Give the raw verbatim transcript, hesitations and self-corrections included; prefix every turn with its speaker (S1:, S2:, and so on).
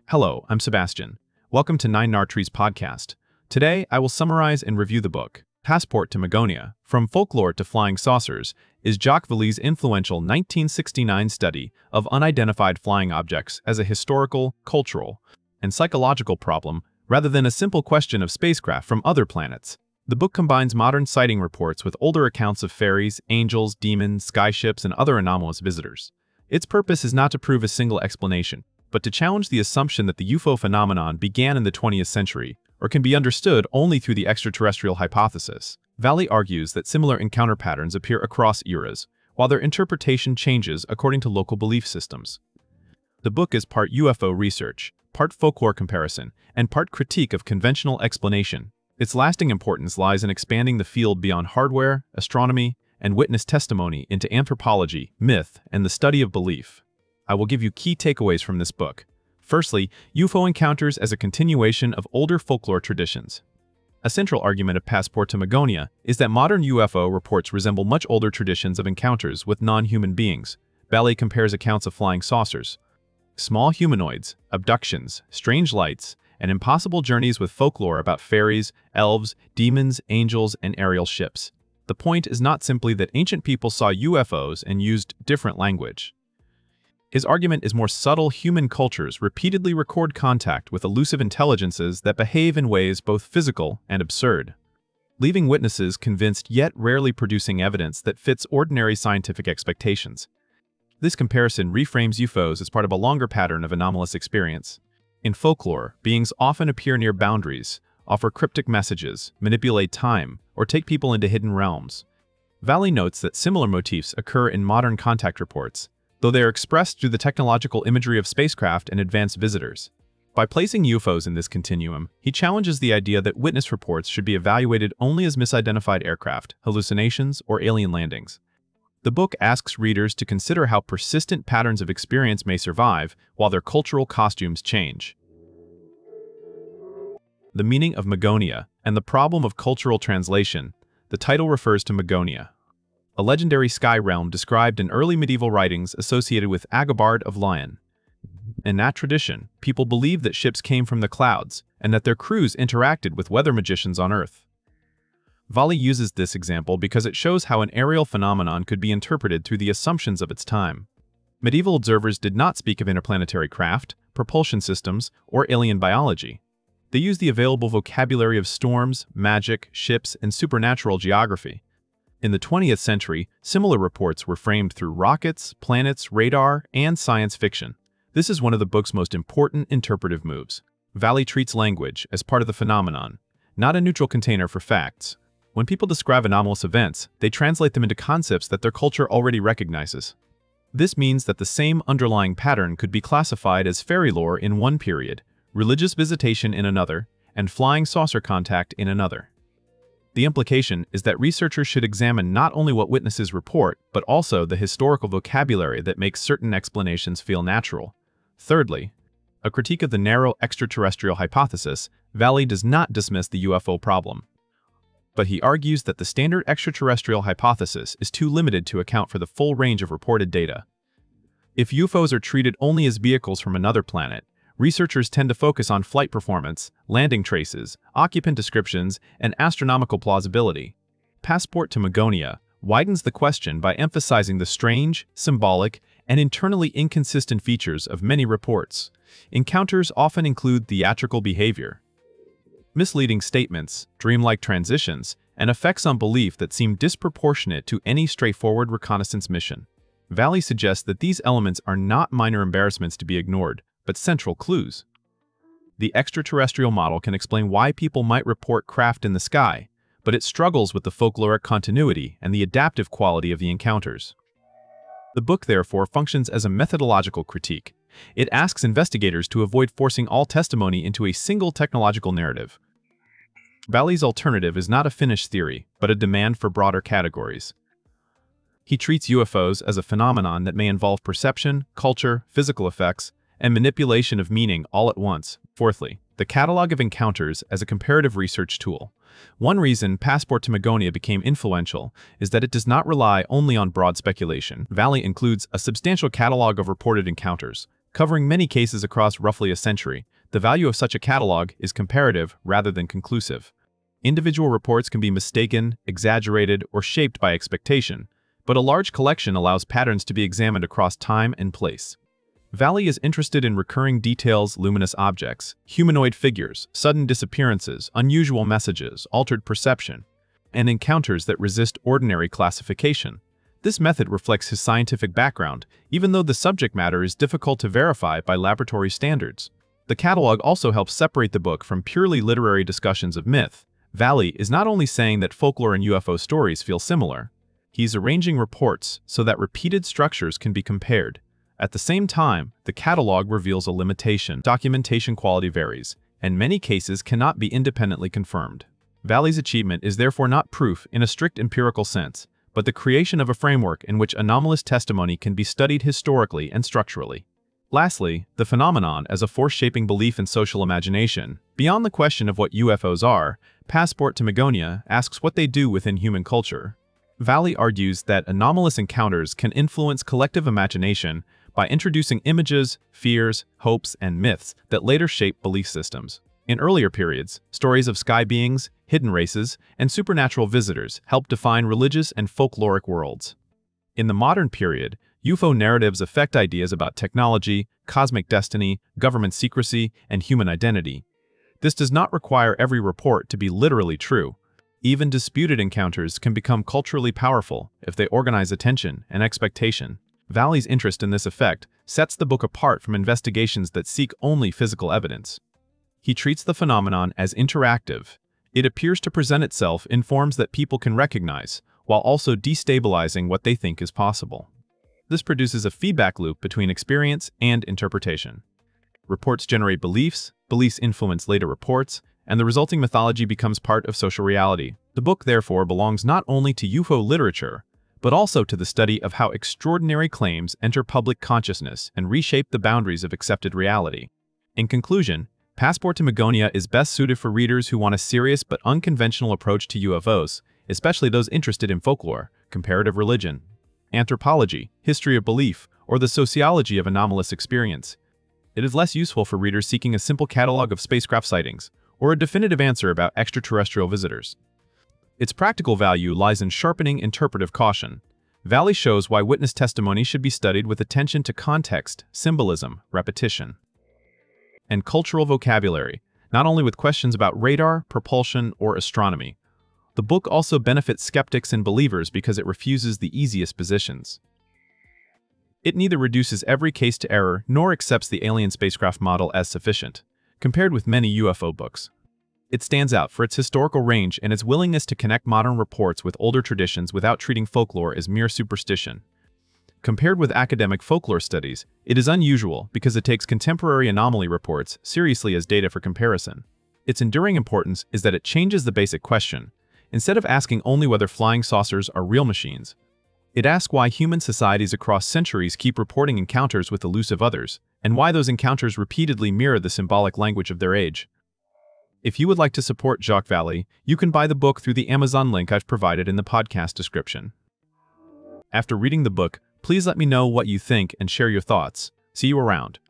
S1: Hello, I'm Sebastian. Welcome to Nine Nartrees podcast. Today, I will summarize and review the book, Passport to Magonia, From Folklore to Flying Saucers, is Jacques Vallée's influential nineteen sixty-nine study of unidentified flying objects as a historical, cultural, and psychological problem rather than a simple question of spacecraft from other planets. The book combines modern sighting reports with older accounts of fairies, angels, demons, skyships, and other anomalous visitors. Its purpose is not to prove a single explanation, but to challenge the assumption that the U F O phenomenon began in the twentieth century, or can be understood only through the extraterrestrial hypothesis. Vallée argues that similar encounter patterns appear across eras, while their interpretation changes according to local belief systems. The book is part U F O research, part folklore comparison, and part critique of conventional explanation. Its lasting importance lies in expanding the field beyond hardware, astronomy, and witness testimony into anthropology, myth, and the study of belief. I will give you key takeaways from this book. Firstly, U F O encounters as a continuation of older folklore traditions. A central argument of Passport to Magonia is that modern U F O reports resemble much older traditions of encounters with non-human beings. Vallée compares accounts of flying saucers, small humanoids, abductions, strange lights, and impossible journeys with folklore about fairies, elves, demons, angels, and aerial ships. The point is not simply that ancient people saw U F Os and used different language. His argument is more subtle. Human cultures repeatedly record contact with elusive intelligences that behave in ways both physical and absurd, leaving witnesses convinced yet rarely producing evidence that fits ordinary scientific expectations. This comparison reframes U F Os as part of a longer pattern of anomalous experience. In folklore, beings often appear near boundaries, offer cryptic messages, manipulate time, or take people into hidden realms. Vallée notes that similar motifs occur in modern contact reports, though they are expressed through the technological imagery of spacecraft and advanced visitors. By placing U F Os in this continuum, he challenges the idea that witness reports should be evaluated only as misidentified aircraft, hallucinations, or alien landings. The book asks readers to consider how persistent patterns of experience may survive while their cultural costumes change. The meaning of Magonia and the problem of cultural translation. The title refers to Magonia, a legendary sky realm described in early medieval writings associated with Agobard of Lyon. In that tradition, people believed that ships came from the clouds and that their crews interacted with weather magicians on Earth. Vallée uses this example because it shows how an aerial phenomenon could be interpreted through the assumptions of its time. Medieval observers did not speak of interplanetary craft, propulsion systems, or alien biology. They used the available vocabulary of storms, magic, ships, and supernatural geography. In the twentieth century, similar reports were framed through rockets, planets, radar, and science fiction. This is one of the book's most important interpretive moves. Vallée treats language as part of the phenomenon, not a neutral container for facts. When people describe anomalous events, they translate them into concepts that their culture already recognizes. This means that the same underlying pattern could be classified as fairy lore in one period, religious visitation in another, and flying saucer contact in another. The implication is that researchers should examine not only what witnesses report, but also the historical vocabulary that makes certain explanations feel natural. Thirdly, a critique of the narrow extraterrestrial hypothesis. Vallée does not dismiss the U F O problem, but he argues that the standard extraterrestrial hypothesis is too limited to account for the full range of reported data. If U F Os are treated only as vehicles from another planet, researchers tend to focus on flight performance, landing traces, occupant descriptions, and astronomical plausibility. Passport to Magonia widens the question by emphasizing the strange, symbolic, and internally inconsistent features of many reports. Encounters often include theatrical behavior, misleading statements, dreamlike transitions, and effects on belief that seem disproportionate to any straightforward reconnaissance mission. Vallée suggests that these elements are not minor embarrassments to be ignored, but central clues. The extraterrestrial model can explain why people might report craft in the sky, but it struggles with the folkloric continuity and the adaptive quality of the encounters. The book, therefore, functions as a methodological critique. It asks investigators to avoid forcing all testimony into a single technological narrative. Vallée's alternative is not a finished theory, but a demand for broader categories. He treats U F Os as a phenomenon that may involve perception, culture, physical effects, and manipulation of meaning all at once. Fourthly, the catalog of encounters as a comparative research tool. One reason Passport to Magonia became influential is that it does not rely only on broad speculation. Vallée includes a substantial catalog of reported encounters, Covering many cases across roughly a century, the value of such a catalog is comparative rather than conclusive. Individual reports can be mistaken, exaggerated, or shaped by expectation, but a large collection allows patterns to be examined across time and place. Valli is interested in recurring details, luminous objects, humanoid figures, sudden disappearances, unusual messages, altered perception, and encounters that resist ordinary classification. This method reflects his scientific background, even though the subject matter is difficult to verify by laboratory standards. The catalog also helps separate the book from purely literary discussions of myth. Valli is not only saying that folklore and U F O stories feel similar, he's arranging reports so that repeated structures can be compared. At the same time, the catalog reveals a limitation. Documentation quality varies, and many cases cannot be independently confirmed. Valli's achievement is therefore not proof in a strict empirical sense, but the creation of a framework in which anomalous testimony can be studied historically and structurally. Lastly, the phenomenon as a force shaping belief in social imagination. Beyond the question of what U F Os are, Passport to Magonia asks what they do within human culture. Valli argues that anomalous encounters can influence collective imagination by introducing images, fears, hopes, and myths that later shape belief systems. In earlier periods, stories of sky beings, hidden races, and supernatural visitors helped define religious and folkloric worlds. In the modern period, U F O narratives affect ideas about technology, cosmic destiny, government secrecy, and human identity. This does not require every report to be literally true. Even disputed encounters can become culturally powerful if they organize attention and expectation. Valli's interest in this effect sets the book apart from investigations that seek only physical evidence. He treats the phenomenon as interactive. It appears to present itself in forms that people can recognize, while also destabilizing what they think is possible. This produces a feedback loop between experience and interpretation. Reports generate beliefs, beliefs influence later reports, and the resulting mythology becomes part of social reality. The book, therefore, belongs not only to U F O literature, but also to the study of how extraordinary claims enter public consciousness and reshape the boundaries of accepted reality. In conclusion, Passport to Magonia is best suited for readers who want a serious but unconventional approach to U F Os, especially those interested in folklore, comparative religion, anthropology, history of belief, or the sociology of anomalous experience. It is less useful for readers seeking a simple catalog of spacecraft sightings or a definitive answer about extraterrestrial visitors. Its practical value lies in sharpening interpretive caution. Valli shows why witness testimony should be studied with attention to context, symbolism, repetition, and cultural vocabulary, not only with questions about radar, propulsion, or astronomy. The book also benefits skeptics and believers because it refuses the easiest positions. It neither reduces every case to error nor accepts the alien spacecraft model as sufficient, compared with many U F O books. It stands out for its historical range and its willingness to connect modern reports with older traditions without treating folklore as mere superstition. Compared with academic folklore studies, it is unusual because it takes contemporary anomaly reports seriously as data for comparison. Its enduring importance is that it changes the basic question. Instead of asking only whether flying saucers are real machines, it asks why human societies across centuries keep reporting encounters with elusive others, and why those encounters repeatedly mirror the symbolic language of their age. If you would like to support Jacques Valli, you can buy the book through the Amazon link I've provided in the podcast description. After reading the book, please let me know what you think and share your thoughts. See you around.